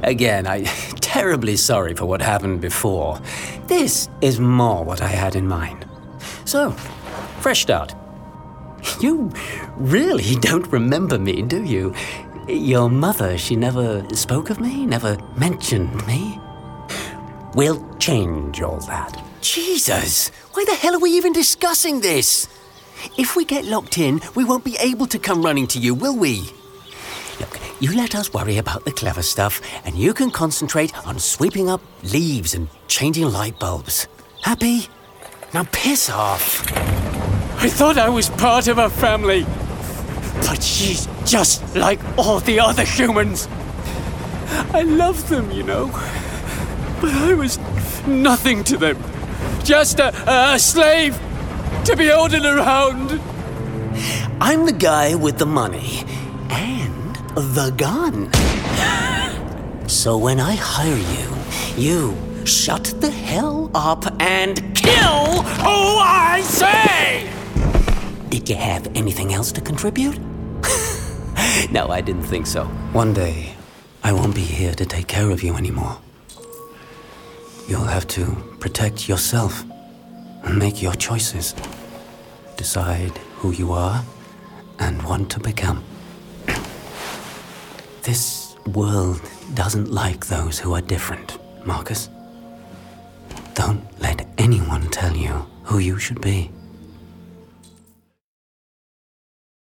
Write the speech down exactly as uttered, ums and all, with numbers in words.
Again, I'm terribly sorry for what happened before. This is more what I had in mind. So, fresh start. You really don't remember me, do you? Your mother, she never spoke of me, never mentioned me. We'll change all that. Jesus! Why the hell are we even discussing this? If we get locked in, we won't be able to come running to you, will we? Look, you let us worry about the clever stuff, and you can concentrate on sweeping up leaves and changing light bulbs. Happy? Now piss off. I thought I was part of a family. But she's just like all the other humans. I love them, you know. But I was nothing to them. Just a, a slave to be ordered around. I'm the guy with the money and the gun. So when I hire you, you shut the hell up and kill who I say! Did you have anything else to contribute? No, I didn't think so. One day, I won't be here to take care of you anymore. You'll have to protect yourself and make your choices. Decide who you are and want to become. This world doesn't like those who are different, Marcus. Don't let anyone tell you who you should be.